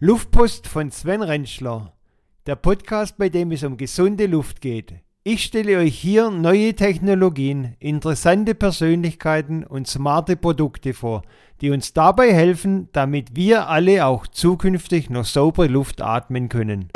Luftpost von Sven Rentschler, der Podcast, bei dem es um gesunde Luft geht. Ich stelle euch hier neue Technologien, interessante Persönlichkeiten und smarte Produkte vor, die uns dabei helfen, damit wir alle auch zukünftig noch saubere Luft atmen können.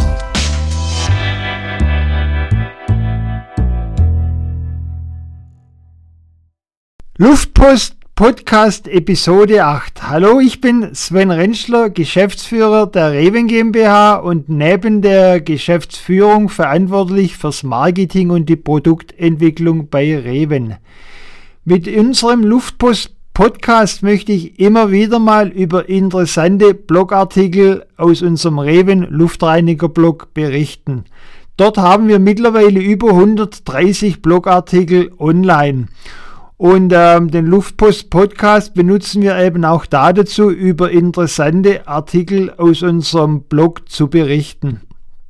Luftpost Podcast Episode 8. Hallo, ich bin Sven Rentschler, Geschäftsführer der Reven GmbH und neben der Geschäftsführung verantwortlich fürs Marketing und die Produktentwicklung bei Reven. Mit unserem Luftpost Podcast möchte ich immer wieder mal über interessante Blogartikel aus unserem Reven Luftreiniger-Blog berichten. Dort haben wir mittlerweile über 130 Blogartikel online. Und den Luftpost Podcast benutzen wir eben auch dazu, über interessante Artikel aus unserem Blog zu berichten.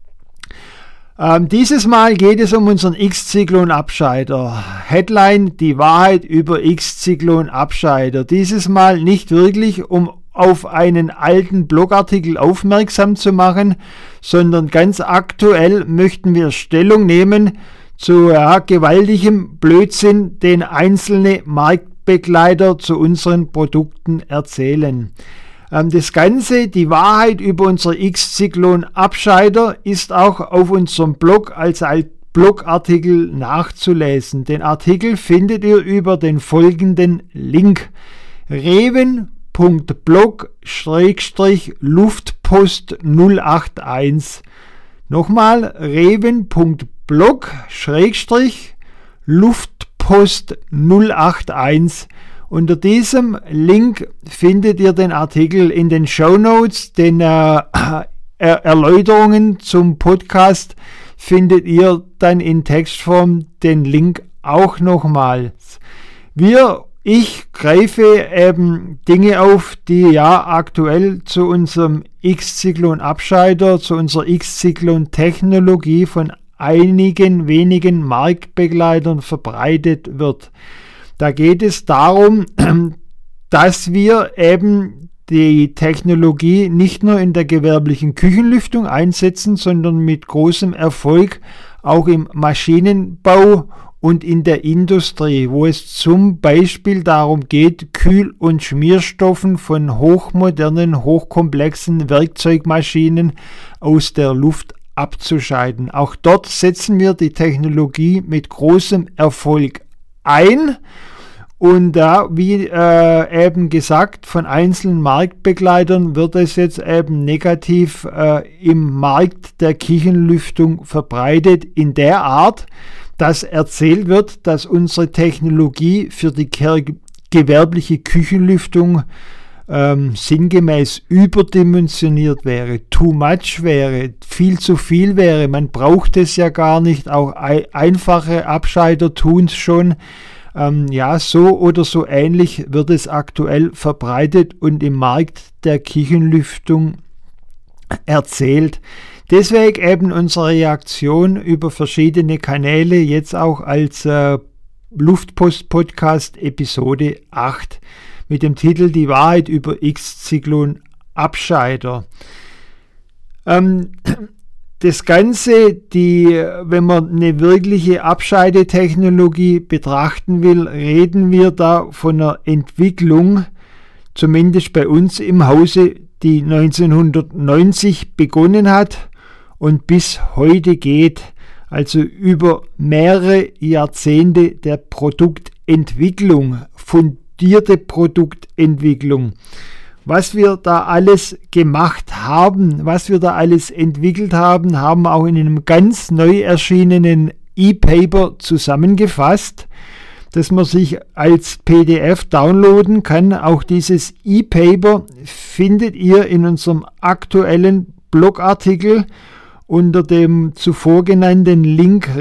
Dieses Mal geht es um unseren X-Zyklon-Abscheider. Headline: Die Wahrheit über X-Zyklon-Abscheider. Dieses Mal nicht wirklich, um auf einen alten Blogartikel aufmerksam zu machen, sondern ganz aktuell möchten wir Stellung nehmen zu gewaltigem Blödsinn, den einzelne Marktbegleiter zu unseren Produkten erzählen. Das Ganze, die Wahrheit über unser X-Zyklon-Abscheider, ist auch auf unserem Blog als Blogartikel nachzulesen. Den Artikel findet ihr über den folgenden Link: reven.blog/luftpost081. Nochmal reven.blog/luftpost081. Unter diesem Link findet ihr den Artikel. In den Shownotes, den Erläuterungen zum Podcast, findet ihr dann in Textform den Link auch nochmals. Ich greife eben Dinge auf, die aktuell zu unserem X-Zyklon-Abscheider, zu unserer X-Zyklon-Technologie von einigen wenigen Marktbegleitern verbreitet wird. Da geht es darum, dass wir eben die Technologie nicht nur in der gewerblichen Küchenlüftung einsetzen, sondern mit großem Erfolg auch im Maschinenbau und in der Industrie, wo es zum Beispiel darum geht, Kühl- und Schmierstoffen von hochmodernen, hochkomplexen Werkzeugmaschinen aus der Luft abzuscheiden. Auch dort setzen wir die Technologie mit großem Erfolg ein. Und wie eben gesagt, von einzelnen Marktbegleitern wird es jetzt eben negativ im Markt der Küchenlüftung verbreitet, in der Art, dass erzählt wird, dass unsere Technologie für die gewerbliche Küchenlüftung sinngemäß überdimensioniert wäre, too much wäre, viel zu viel wäre. Man braucht es ja gar nicht, auch einfache Abscheider tun es schon. So oder so ähnlich wird es aktuell verbreitet und im Markt der Küchenlüftung erzählt. Deswegen eben unsere Reaktion über verschiedene Kanäle, jetzt auch als Luftpost-Podcast Episode 8 mit dem Titel Die Wahrheit über X-Zyklon-Abscheider. Das Ganze, wenn man eine wirkliche Abscheidetechnologie betrachten will, reden wir da von einer Entwicklung, zumindest bei uns im Hause, die 1990 begonnen hat und bis heute geht, also über mehrere Jahrzehnte der Produktentwicklung, fundierte Produktentwicklung. Was wir da alles gemacht haben, was wir da alles entwickelt haben, haben wir auch in einem ganz neu erschienenen E-Paper zusammengefasst, das man sich als PDF downloaden kann. Auch dieses E-Paper findet ihr in unserem aktuellen Blogartikel unter dem zuvor genannten Link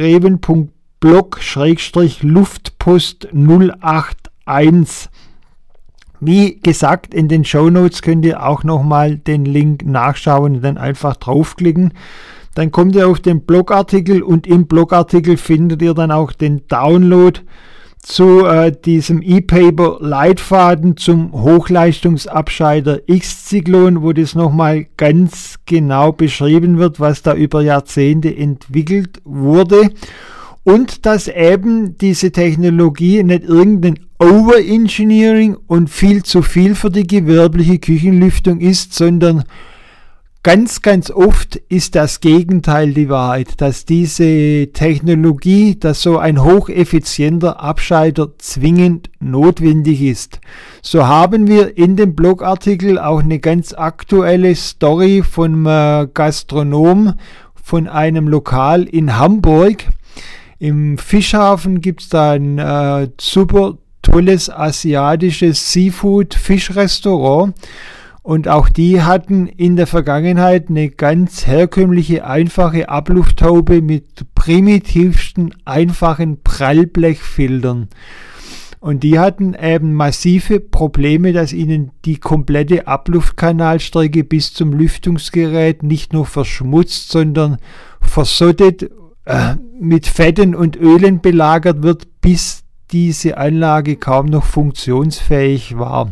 reven.blog/luftpost081. Wie gesagt, in den Shownotes könnt ihr auch nochmal den Link nachschauen und dann einfach draufklicken. Dann kommt ihr auf den Blogartikel und im Blogartikel findet ihr dann auch den Download zu diesem ePaper-Leitfaden zum Hochleistungsabscheider X-Zyklon, wo das nochmal ganz genau beschrieben wird, was da über Jahrzehnte entwickelt wurde. Und dass eben diese Technologie nicht irgendein Overengineering und viel zu viel für die gewerbliche Küchenlüftung ist, sondern ganz, ganz oft ist das Gegenteil die Wahrheit, dass diese Technologie, dass so ein hocheffizienter Abscheider zwingend notwendig ist. So haben wir in dem Blogartikel auch eine ganz aktuelle Story von einem Gastronom von einem Lokal in Hamburg. Im Fischhafen gibt es da ein super tolles asiatisches Seafood-Fischrestaurant und auch die hatten in der Vergangenheit eine ganz herkömmliche, einfache Ablufthaube mit primitivsten, einfachen Prallblechfiltern. Und die hatten eben massive Probleme, dass ihnen die komplette Abluftkanalstrecke bis zum Lüftungsgerät nicht nur verschmutzt, sondern versottet mit Fetten und Ölen belagert wird, bis diese Anlage kaum noch funktionsfähig war.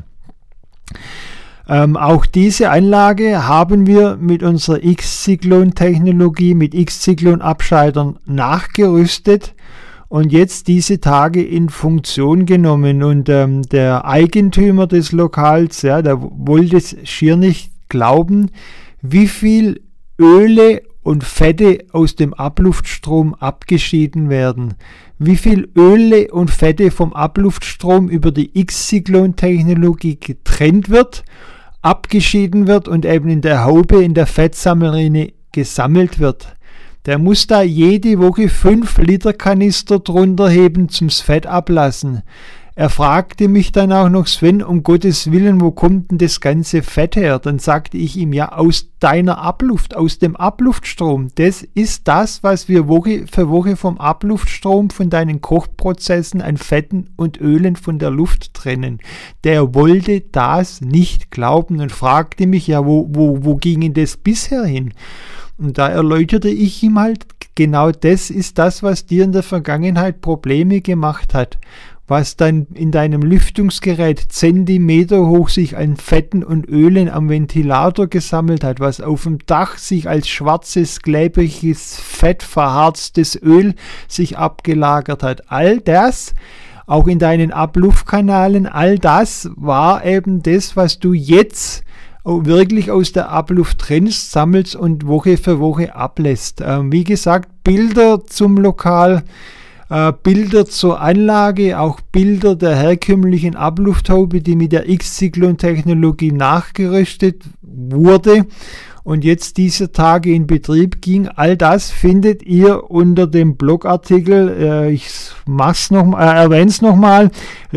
Auch diese Anlage haben wir mit unserer X-Zyklon-Technologie, mit X-Zyklon-Abscheidern nachgerüstet und jetzt diese Tage in Funktion genommen. Und der Eigentümer des Lokals, ja, der wollte es schier nicht glauben, wie viel Öle und Fette aus dem Abluftstrom abgeschieden werden. Wie viel Öle und Fette vom Abluftstrom über die X-Zyklon-Technologie getrennt wird, abgeschieden wird und eben in der Haube, in der Fettsammelrinne gesammelt wird. Der muss da jede Woche 5 Liter Kanister drunter heben zum Fett ablassen. Er fragte mich dann auch noch, Sven, um Gottes Willen, wo kommt denn das ganze Fett her? Dann sagte ich ihm, ja, aus deiner Abluft, aus dem Abluftstrom. Das ist das, was wir Woche für Woche vom Abluftstrom, von deinen Kochprozessen an Fetten und Ölen von der Luft trennen. Der wollte das nicht glauben und fragte mich, ja, wo ging das bisher hin? Und da erläuterte ich ihm halt, genau das ist das, was dir in der Vergangenheit Probleme gemacht hat. Was dann in deinem Lüftungsgerät Zentimeter hoch sich an Fetten und Ölen am Ventilator gesammelt hat, was auf dem Dach sich als schwarzes, klebriges, fettverharztes Öl sich abgelagert hat. All das, auch in deinen Abluftkanalen, all das war eben das, was du jetzt wirklich aus der Abluft trennst, sammelst und Woche für Woche ablässt. Wie gesagt, Bilder zum Lokal, Bilder zur Anlage, auch Bilder der herkömmlichen Ablufthaube, die mit der X-Zyklon-Technologie nachgerüstet wurde und jetzt diese Tage in Betrieb ging. All das findet ihr unter dem Blogartikel, ich erwähne es nochmal,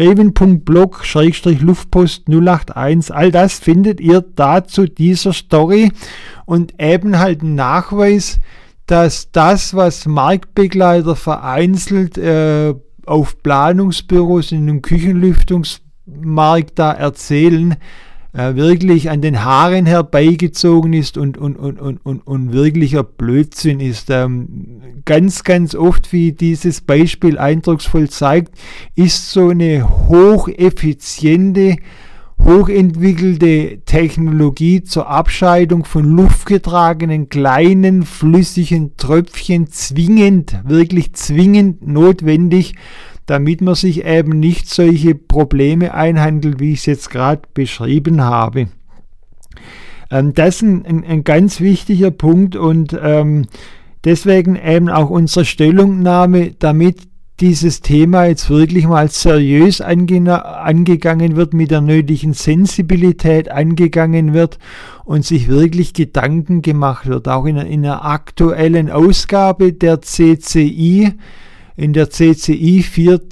reven.blog/Luftpost 081. All das findet ihr da zu dieser Story und eben halt ein Nachweis, dass das, was Marktbegleiter vereinzelt auf Planungsbüros in einem Küchenlüftungsmarkt da erzählen, wirklich an den Haaren herbeigezogen ist und wirklicher Blödsinn ist. Ganz, ganz oft, wie dieses Beispiel eindrucksvoll zeigt, ist so eine hocheffiziente, hochentwickelte Technologie zur Abscheidung von luftgetragenen kleinen flüssigen Tröpfchen wirklich zwingend notwendig, damit man sich eben nicht solche Probleme einhandelt, wie ich es jetzt gerade beschrieben habe. Das ist ein ganz wichtiger Punkt und deswegen eben auch unsere Stellungnahme, damit dieses Thema jetzt wirklich mal seriös angegangen wird, mit der nötigen Sensibilität angegangen wird und sich wirklich Gedanken gemacht wird. Auch in einer aktuellen Ausgabe der CCI, in der CCI 4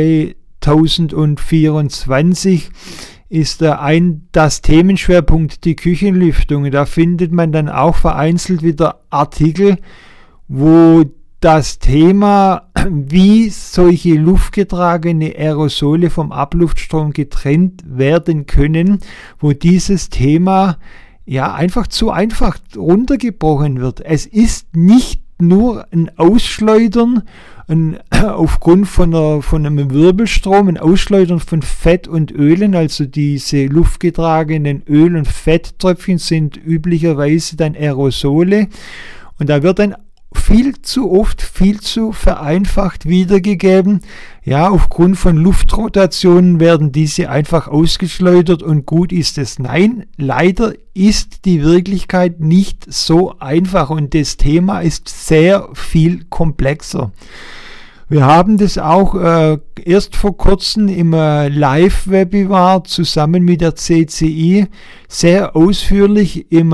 2024, ist das Themenschwerpunkt die Küchenlüftung. Da findet man dann auch vereinzelt wieder Artikel, wo das Thema, wie solche luftgetragene Aerosole vom Abluftstrom getrennt werden können, wo dieses Thema ja einfach zu einfach runtergebrochen wird. Es ist nicht nur ein Ausschleudern aufgrund von einem Wirbelstrom, ein Ausschleudern von Fett und Ölen, also diese luftgetragenen Öl- und Fetttröpfchen sind üblicherweise dann Aerosole und da wird dann viel zu oft, viel zu vereinfacht wiedergegeben. Ja, aufgrund von Luftrotationen werden diese einfach ausgeschleudert und gut ist es. Nein, leider ist die Wirklichkeit nicht so einfach und das Thema ist sehr viel komplexer. Wir haben das auch erst vor kurzem im Live-Webinar zusammen mit der CCI sehr ausführlich im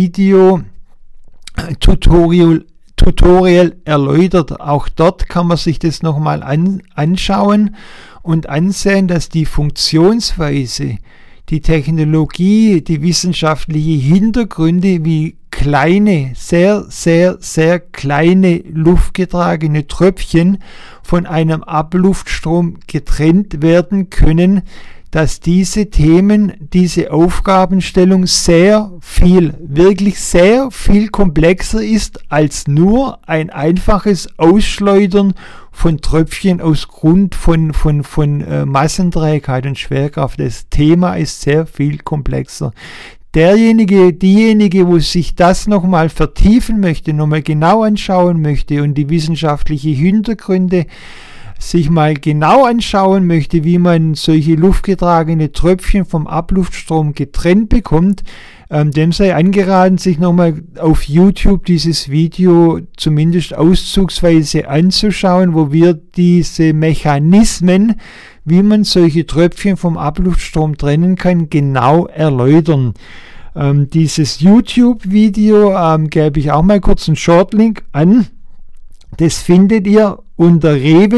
Video-Tutorial erläutert. Auch dort kann man sich das nochmal anschauen und ansehen, dass die Funktionsweise, die Technologie, die wissenschaftlichen Hintergründe, wie kleine, sehr, sehr, sehr kleine luftgetragene Tröpfchen von einem Abluftstrom getrennt werden können, dass diese Themen, diese Aufgabenstellung sehr viel, wirklich sehr viel komplexer ist als nur ein einfaches Ausschleudern von Tröpfchen aus Grund von Massenträgheit und Schwerkraft. Das Thema ist sehr viel komplexer. Diejenige, wo sich das nochmal vertiefen möchte, nochmal genau anschauen möchte und die wissenschaftlichen Hintergründe sich mal genau anschauen möchte, wie man solche luftgetragene Tröpfchen vom Abluftstrom getrennt bekommt, dem sei angeraten, sich nochmal auf YouTube dieses Video zumindest auszugsweise anzuschauen, wo wir diese Mechanismen, wie man solche Tröpfchen vom Abluftstrom trennen kann, genau erläutern. Dieses YouTube-Video gebe ich auch mal kurz einen Shortlink an. Das findet ihr unter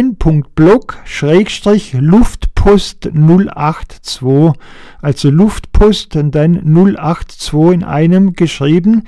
reven.blog/Luftpost082, also Luftpost und dann 082 in einem geschrieben,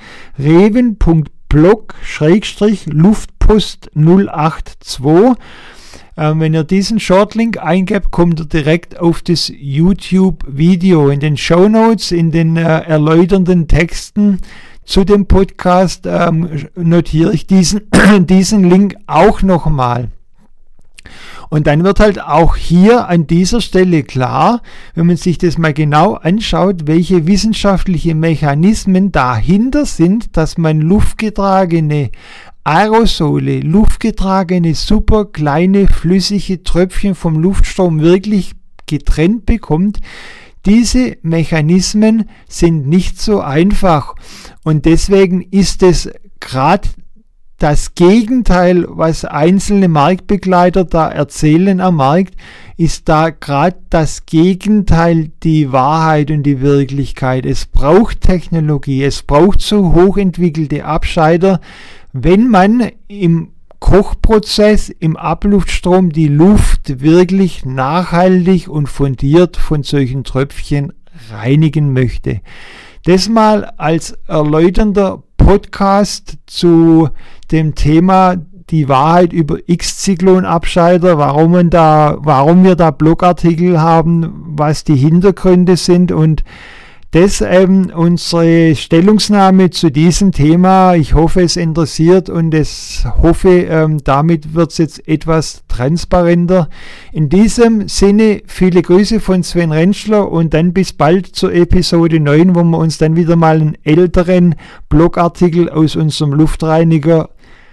reven.blog/Luftpost082. Wenn ihr diesen Shortlink eingebt, kommt ihr direkt auf das YouTube-Video. In den Shownotes, in den erläuternden Texten zu dem Podcast notiere ich diesen Link auch nochmal. Und dann wird halt auch hier an dieser Stelle klar, wenn man sich das mal genau anschaut, welche wissenschaftliche Mechanismen dahinter sind, dass man luftgetragene Aerosole, luftgetragene super kleine flüssige Tröpfchen vom Luftstrom wirklich getrennt bekommt. Diese Mechanismen sind nicht so einfach und deswegen ist es gerade das Gegenteil, was einzelne Marktbegleiter da erzählen am Markt, ist da gerade das Gegenteil die Wahrheit und die Wirklichkeit. Es braucht Technologie, es braucht so hochentwickelte Abscheider, wenn man im Kochprozess, im Abluftstrom die Luft wirklich nachhaltig und fundiert von solchen Tröpfchen reinigen möchte. Das mal als erläuternder Podcast zu dem Thema die Wahrheit über X-Zyklon-Abscheider, warum wir da Blogartikel haben, was die Hintergründe sind und das unsere Stellungnahme zu diesem Thema. Ich hoffe, es interessiert und damit wird es jetzt etwas transparenter. In diesem Sinne viele Grüße von Sven Rentschler und dann bis bald zur Episode 9, wo wir uns dann wieder mal einen älteren Blogartikel aus unserem Luftreiniger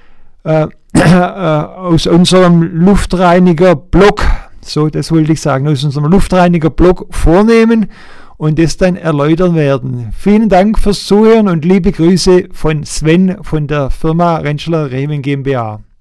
Blog, so das wollte ich sagen, aus unserem Luftreiniger Blog vornehmen und das dann erläutern werden. Vielen Dank fürs Zuhören und liebe Grüße von Sven von der Firma Rentschler Reven GmbH.